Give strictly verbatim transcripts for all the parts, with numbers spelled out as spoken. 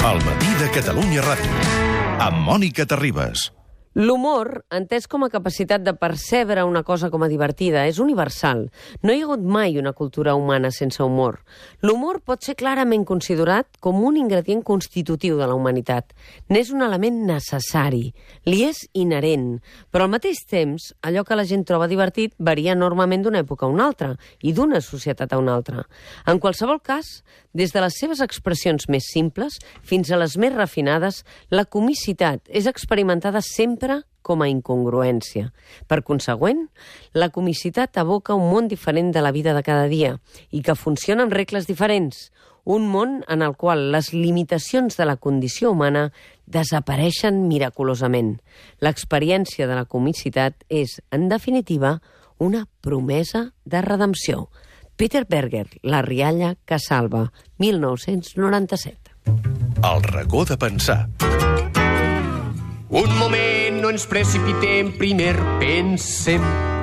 Al matí de Catalunya Ràdio, amb Mònica Terribas. L'humor, entès com a capacitat de percebre una cosa com a divertida, és universal. No hi ha hagut mai una cultura humana sense humor. L'humor pot ser clarament considerat com un ingredient constitutiu de la humanitat. N'és un element necessari, li és inherent, però al mateix temps, allò que la gent troba divertit varia enormement d'una època a una altra i d'una societat a una altra. En qualsevol cas, des de les seves expressions més simples fins a les més refinades, la comicitat és experimentada sempre com a incongruència. Per consegüent, la comicitat evoca un món diferent de la vida de cada dia i que funciona amb regles diferents. Un món en el qual les limitacions de la condició humana desapareixen miraculosament. L'experiència de la comicitat és, en definitiva, una promesa de redempció. Peter Berger, La rialla que salva, mil nou-cents noranta-set. El racó de pensar. Un moment, no ens precipitem, primer pensem.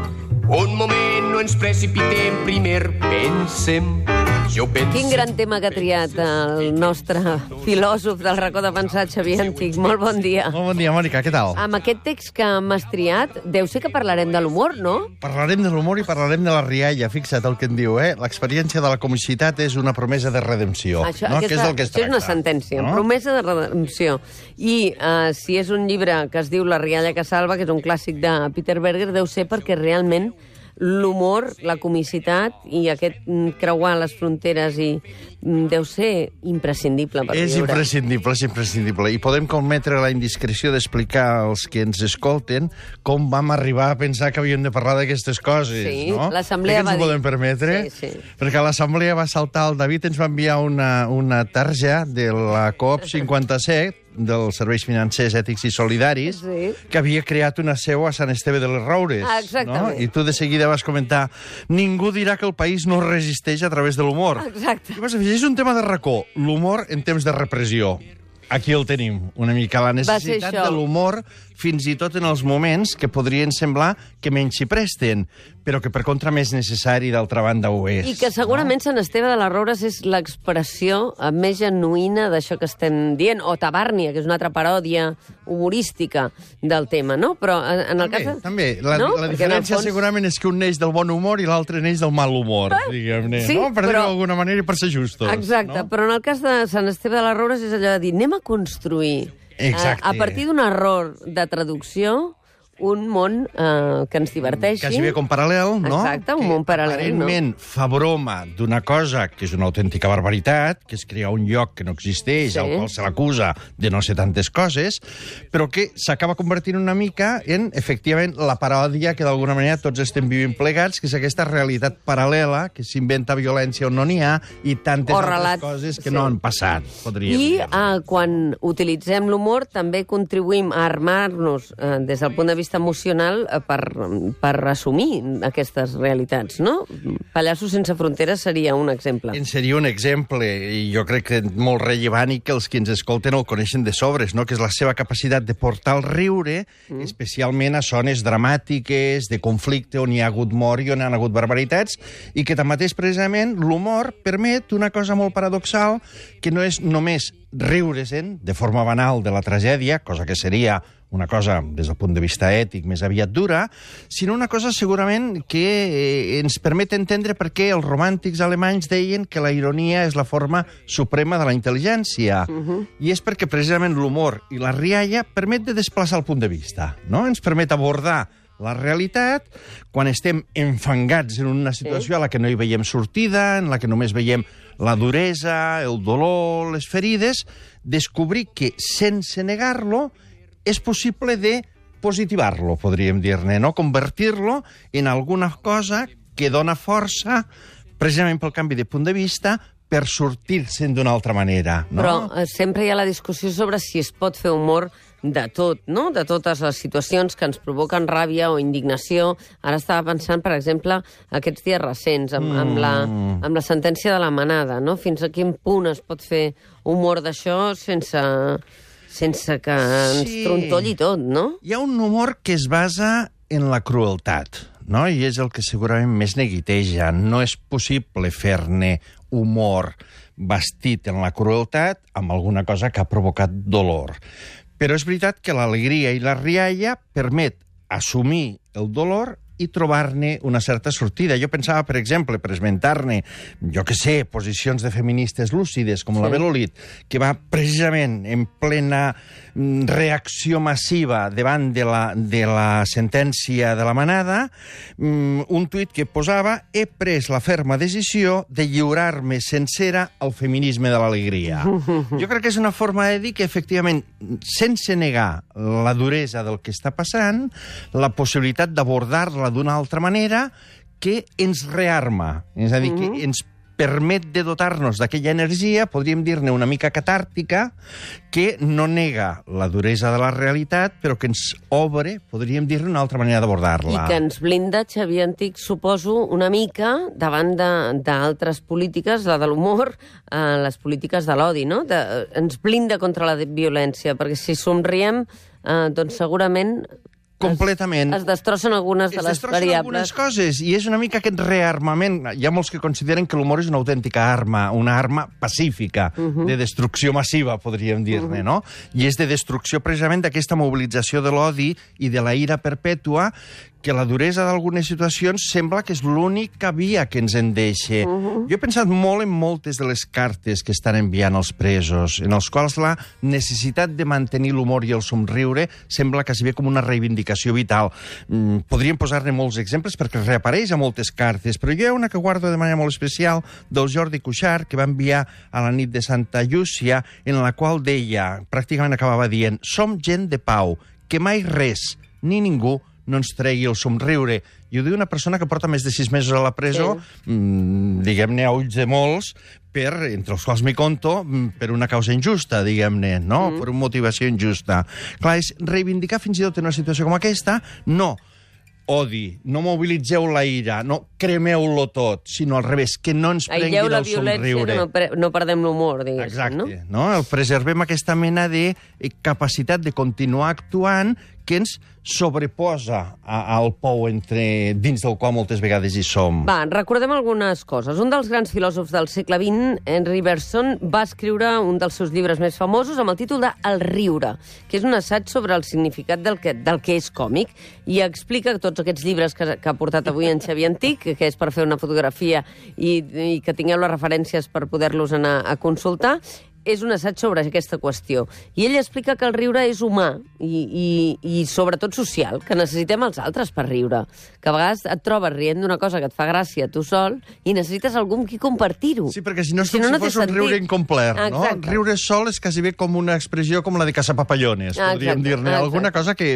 Un moment, no ens precipitem, primer pensem. Jo pense... Quin gran tema que ha triat el nostre filòsof del racó de pensar, Xavier Antich. Molt bon dia. Molt bon dia, Mònica, què tal? Amb aquest text que m'has triat, deu ser que parlarem de l'humor, no? Parlarem de l'humor i parlarem de la rialla. Fixa't el que em diu, eh? L'experiència de la comicitat és una promesa de redempció. Això, no? aquesta, que és el que es això és una tracta, sentència, no? Promesa de redempció. I uh, si és un llibre que es diu La rialla que salva, que és un clàssic de Peter Berger, deu ser perquè realment l'humor, la comicitat i aquest creuar les fronteres i deu ser imprescindible per és viure. És imprescindible, és imprescindible. I podem cometre la indiscreció d'explicar als que ens escolten com vam arribar a pensar que havíem de parlar d'aquestes coses, sí, no? l'assemblea va dir... Que ens ho podem permetre? Sí, sí. Perquè l'assemblea va saltar, el David ens va enviar una, una tarja de la COP cinquanta-set, dels Serveis Financers Ètics i Solidaris, sí, que havia creat una seu a Sant Esteve de les Roures. Ah, exactament. No? I tu de seguida vas comentar, ningú dirà que el país no resisteix a través de l'humor. Exacte. I vas afegir, és un tema de racó, l'humor en temps de repressió. Aquí el tenim, una mica la necessitat de l'humor, fins i tot en els moments que podrien semblar que menys s'hi presten, però que per contra més necessari d'altra banda ho és. I que segurament no? Sant Esteve de les Roures és l'expressió més genuïna d'això que estem dient, o Tabàrnia, que és una altra paròdia humorística del tema, no? Però en el també, cas... També, la, no? la diferència fons... segurament és que un neix del bon humor i l'altre neix del mal humor, ah, diguem-ne, sí, no? Per però... dir-ho d'alguna manera i per ser justos. Exacte, no? Però en el cas de Sant Esteve de les Roures és allò de dir, anem a construir Exacte. A, a partir d'un error de traducció un món eh, que ens diverteixi. Quasi bé com paral·lel, no? Exacte, un món paral·lel, no? Aparentment fa broma d'una cosa que és una autèntica barbaritat, que és crear un lloc que no existeix, sí, al qual se l'acusa de no ser tantes coses, però que s'acaba convertint una mica en, efectivament, la paròdia que d'alguna manera tots estem vivint plegats, que és aquesta realitat paral·lela, que s'inventa violència on no n'hi ha, i tantes o altres relats, coses que sí, no han passat, podríem I dir. eh, quan utilitzem l'humor també contribuïm a armar-nos eh, des del punt de vista emocional per, per assumir aquestes realitats, no? Pallassos sense fronteres seria un exemple. En seria un exemple, i jo crec que molt rellevant i que els que ens escolten el coneixen de sobres, no? Que és la seva capacitat de portar el riure, mm. especialment a zones dramàtiques, de conflicte, on hi ha hagut mort i on hi ha hagut barbaritats, i que tanmateix, precisament, l'humor permet una cosa molt paradoxal, que no és només riure-se'n de forma banal de la tragèdia, cosa que seria una cosa, des del punt de vista ètic, més aviat dura, sinó una cosa segurament que eh, ens permet entendre per què els romàntics alemanys deien que la ironia és la forma suprema de la intel·ligència. Uh-huh. I és perquè precisament l'humor i la rialla permet de desplaçar el punt de vista, no? Ens permet abordar la realitat quan estem enfangats en una situació a la que no hi veiem sortida, en la que només veiem la duresa, el dolor, les ferides, descobrir que, sense negar-lo, és possible de positivar-lo, podríem dir-ne, no? Convertir-lo en alguna cosa que dona força, precisament pel canvi de punt de vista, per sortir-se'n d'una altra manera, no? Però eh, sempre hi ha la discussió sobre si es pot fer humor de tot, no? De totes les situacions que ens provoquen ràbia o indignació. Ara estava pensant, per exemple, aquests dies recents, amb, amb, la, amb la sentència de la manada, no? Fins a quin punt es pot fer humor d'això sense... sense que ens sí. trontolli tot, no? Hi ha un humor que es basa en la crueltat, no? I és el que segurament més neguiteja. No és possible fer-ne humor bastit en la crueltat amb alguna cosa que ha provocat dolor. Però és veritat que l'alegria i la rialla permet assumir el dolor i trobar-ne una certa sortida. Jo pensava, per exemple, per esmentar-ne, jo que sé, posicions de feministes lúcides, com sí. la Belolit, que va precisament en plena reacció massiva davant de la, de la sentència de la manada, un tuit que posava: he pres la ferma decisió de lliurar-me sencera al feminisme de l'alegria. Jo crec que és una forma de dir que, efectivament, sense negar la duresa del que està passant, la possibilitat d'abordar-la d'una altra manera, que ens rearma. És a dir, mm-hmm. que ens permet de dotar-nos d'aquella energia, podríem dir-ne una mica catàrtica, que no nega la duresa de la realitat, però que ens obre, podríem dir-ne, una altra manera d'abordar-la. I que ens blinda, Xavier Antic, suposo, una mica davant d'altres polítiques, la de l'humor, eh, les polítiques de l'odi, no? De, ens blinda contra la violència, perquè si somriem, eh, doncs segurament... Completament. Es, es destrossen algunes de les variables. Es destrossen algunes coses, i és una mica aquest rearmament. Hi ha molts que consideren que l'humor és una autèntica arma, una arma pacífica, uh-huh. de destrucció massiva, podríem dir-ne, uh-huh. no? I és de destrucció precisament d'aquesta mobilització de l'odi i de la ira perpètua, que la duresa d'algunes situacions sembla que és l'única via que ens en deixa. Uh-huh. Jo he pensat molt en moltes de les cartes que estan enviant els presos, en els quals la necessitat de mantenir l'humor i el somriure sembla quasi bé com una reivindicació vital. Mm, podríem posar-ne molts exemples perquè reapareix a moltes cartes, però hi ha una que guardo de manera molt especial del Jordi Cuixart, que va enviar a la nit de Santa Llúcia, en la qual deia, pràcticament acabava dient: som gent de pau, que mai res ni ningú no ens tregui el somriure. I ho diu una persona que porta més de sis mesos a la presó, sí. mmm, diguem-ne, a ulls de molts, per, entre els quals m'hi conto, per una causa injusta, diguem-ne, no? Mm. Per una motivació injusta. Clar, és reivindicar fins i tot en una situació com aquesta, no odi, no mobilitzeu la ira, no cremeu-lo tot, sinó al revés, que no ens prengui Aïlleu del somriure. Aïlleu la violència, que no, pre no perdem l'humor, diguéssim, Exacte, no? Exacte, no? El preservem aquesta mena de capacitat de continuar actuant que ens sobreposa a, al pou entre, dins del qual moltes vegades hi som. Va, recordem algunes coses. Un dels grans filòsofs del segle vint, Henry Bergson, va escriure un dels seus llibres més famosos amb el títol de El riure, que és un assaig sobre el significat del que, del que és còmic, i explica tots aquests llibres que, que ha portat avui en Xavier Antic, que és per fer una fotografia i, i que tingueu les referències per poder-los anar a consultar. És un assaig sobre aquesta qüestió. I ell explica que el riure és humà i, i, i sobretot social, que necessitem els altres per riure. Que a vegades et trobes rient d'una cosa que et fa gràcia tu sol i necessites algú amb qui compartir-ho. Sí, perquè si no és com si, no, si fos un riure incomplet, no? Exacte. Riure sol és quasi bé com una expressió com la de caçapapallones, podríem dir-ne. Alguna cosa que...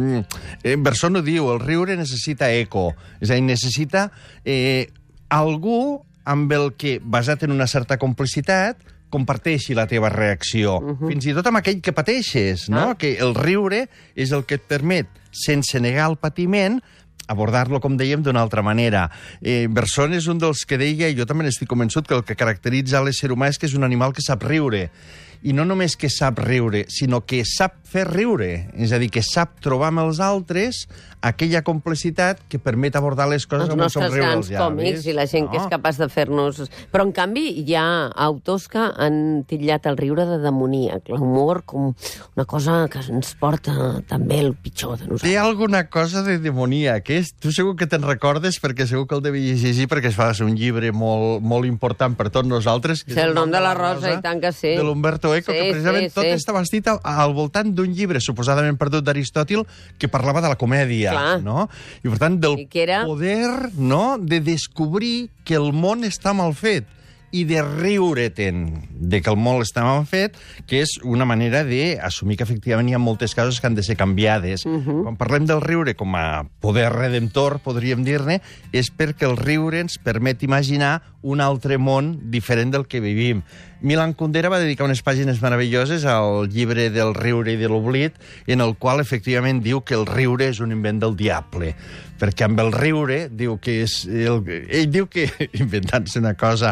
Mm, Bergson ho diu, el riure necessita eco. És a dir, necessita eh, algú amb el que, basat en una certa complicitat, comparteixi la teva reacció. Uh-huh. Fins i tot amb aquell que pateixes, no? Ah. Que el riure és el que et permet, sense negar el patiment, abordar-lo, com dèiem, d'una altra manera. Eh, Bergson és un dels que deia, i jo també n'estic convençut, que el que caracteritza l'ésser humà és que és un animal que sap riure. I no només que sap riure, sinó que sap fer riure. És a dir, que sap trobar amb els altres aquella complicitat que permet abordar les coses amb un somriure als llavis. Els nostres grans còmics i la gent no? que és capaç de fer-nos... Però, en canvi, hi ha autors que han titllat el riure de demoníac, l'humor com una cosa que ens porta també el pitjor de nosaltres. Hi ha alguna cosa de demoníac, eh? Tu segur que te'n recordes, perquè segur que el devies llegir, perquè es fa un llibre molt, molt important per tots nosaltres. És el nom de la Rosa, i tant que sí. De l'Umberto Eco, sí, que precisament sí, tot sí. està bastit al, al voltant d'un llibre suposadament perdut d'Aristòtil que parlava de la comèdia, clar. No? I per tant del era... poder, no?, de descobrir que el món està mal fet i de riure-te'n de que el món està mal fet, que és una manera d'assumir que efectivament hi ha moltes coses que han de ser canviades. Uh-huh. Quan parlem del riure com a poder redemptor, podríem dir-ne, és perquè el riure ens permet imaginar un altre món diferent del que vivim. Milan Kundera va dedicar unes pàgines meravelloses al llibre del riure i de l'oblit, en el qual efectivament diu que el riure és un invent del diable, perquè amb el riure diu que és... El, ell diu que, inventant-se una cosa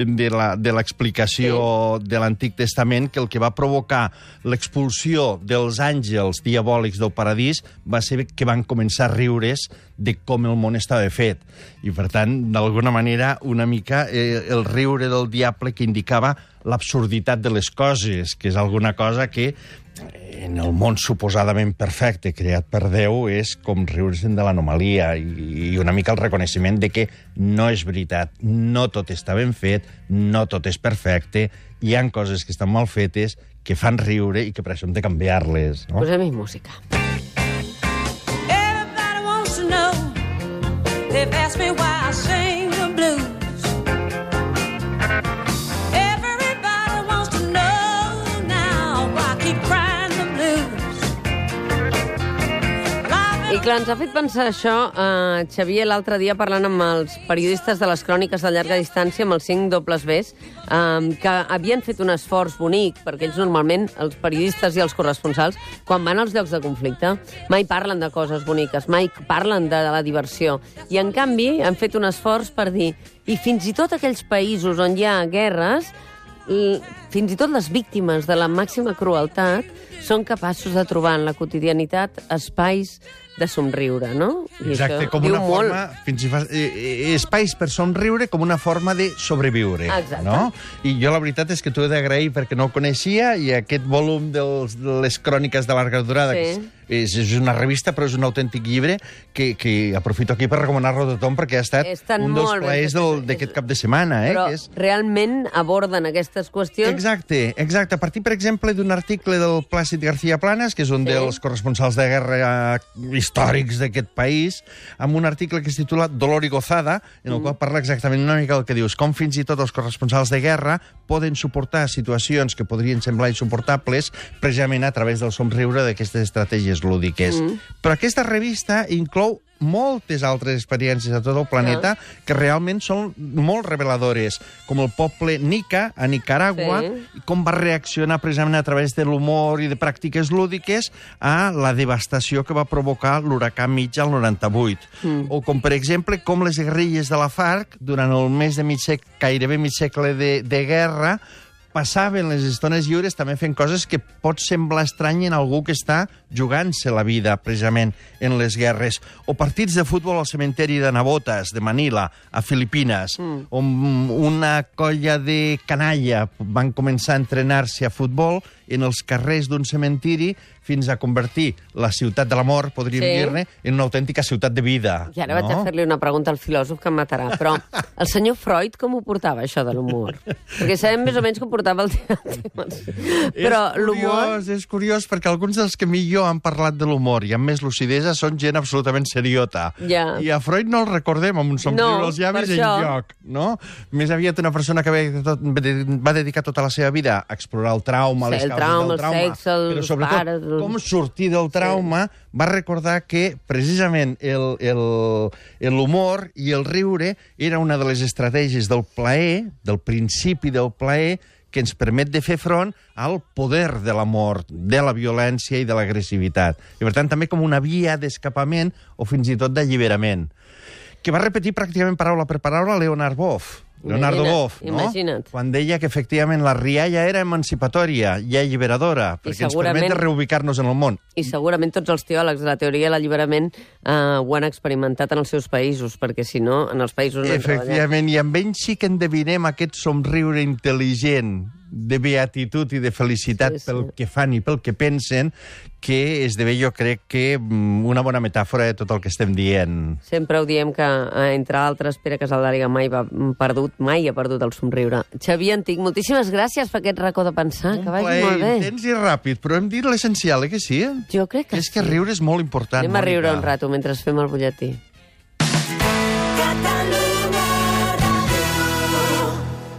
de la- de l'explicació de l'Antic Testament, que el que va provocar l'expulsió dels àngels diabòlics del paradís va ser que van començar a riure's de com el món estava fet. I, per tant, d'alguna manera, una mica eh, el riure del diable que indicava l'absurditat de les coses, que és alguna cosa que en el món suposadament perfecte creat per Déu és com riure's de l'anomalia i, i una mica el reconeixement de que no és veritat, no tot està ben fet, no tot és perfecte, hi han coses que estan mal fetes, que fan riure i que per això hem de canviar-les. No? Posem-hi música. Everybody wants to know. They've asked me why I sing the blues. Everybody wants to know now why I keep crying the blues. Well, I've I been clar, ens ha fet pensar això, eh, Xavier, l'altre dia parlant amb els periodistes de les cròniques de llarga distància, amb els cinc dobles Bs, eh, que havien fet un esforç bonic, perquè ells normalment, els periodistes i els corresponsals, quan van als llocs de conflicte, mai parlen de coses boniques, mai parlen de, de la diversió. I, en canvi, han fet un esforç per dir, i fins i tot aquells països on hi ha guerres, l- fins i tot les víctimes de la màxima crueltat són capaços de trobar en la quotidianitat espais de somriure, no? I Exacte, això com diu una molt. forma... Fins i fa, eh, espais per somriure com una forma de sobreviure. Exacte. No? I jo la veritat és que t'ho he d'agrair perquè no ho coneixia i aquest volum dels, de les cròniques de llarga durada, Sí. que és, és, és una revista però és un autèntic llibre que, que aprofito aquí per recomanar-lo a tothom perquè ha estat Estan un dels molt ben plaers fetes. del- d'aquest cap de setmana. Eh? Però Que és... realment aborden aquestes qüestions. Exacte, exacte. A partir, per exemple, d'un article del Plàcid García Planas, que és un Sí. dels corresponsals de guerra eh, històrics d'aquest país, amb un article que es titula Dolor i gozada, en el mm. qual parla exactament una mica del que dius, com fins i tot els corresponsals de guerra poden suportar situacions que podrien semblar insuportables precisament a través del somriure d'aquestes estratègies lúdiques. Mm. Però aquesta revista inclou moltes altres experiències a tot el planeta Ah. que realment són molt reveladores, com el poble Nika, a Nicaragua, Sí. i com va reaccionar precisament a través de l'humor i de pràctiques lúdiques a la devastació que va provocar l'huracà Mitja al noranta-vuit. Mm. O com, per exemple, com les guerrilles de la FARC, durant el més de mig segle, gairebé mig segle de, de guerra, passaven les estones lliures també fent coses que pot semblar estrany en algú que està jugant-se la vida, precisament, en les guerres. O partits de futbol al cementeri de Navotas, de Manila, a Filipines, mm. on una colla de canalla van començar a entrenar-se a futbol en els carrers d'un cementiri fins a convertir la ciutat de la mort, podríem Sí. dir-ne, en una autèntica ciutat de vida. I ara vaig a fer-li una pregunta al filòsof que em matarà. Però el senyor Freud com ho portava, això de l'humor? Perquè sabem més o menys que ho portava el teatre. Però és l'humor... curiós, és curiós, perquè alguns dels que millor han parlat de l'humor i amb més lucidesa són gent absolutament seriota. Ja. I a Freud no el recordem amb un somriure No, als llavis per això. enlloc, no? Més aviat una persona que va, tot, va dedicar tota la seva vida a explorar el trauma, Sí, les el causes trauma, del el trauma, sexe, els però sobretot pares, el- com sortir del trauma, va recordar que precisament el- el- l'humor i el riure era una de les estratègies del plaer, del principi del plaer, que ens permet de fer front al poder de la mort, de la violència i de l'agressivitat. I, per tant, també com una via d'escapament o fins i tot d'alliberament. Que va repetir pràcticament paraula per paraula Leonard Boff. Leonardo Imagina't, Boff, no? imagina't. Quan deia que efectivament la rialla era emancipatòria i alliberadora, perquè ens segurament- permet de reubicar-nos en el món. I segurament tots els teòlegs de la teoria de l'alliberament eh, ho han experimentat en els seus països, perquè si no, en els països no han treballat. Efectivament, i amb ells sí que endevinem aquest somriure intel·ligent de beatitud i de felicitat Sí, sí. pel que fan i pel que pensen, que esdevé, jo crec que mm, una bona metàfora de tot el que estem dient. Sempre ho diem que, eh, entre altres, Pere Casaldàriga mai va perdut, mai ha perdut el somriure. Xavier Antic, moltíssimes gràcies per aquest racó de pensar, Un que vagi plaer molt bé. intens i ràpid, però hem dit l'essencial, eh, que sí? Jo crec que És sí. que riure és molt important, Anem a riure Mònica. un rato mentre fem el butlletí.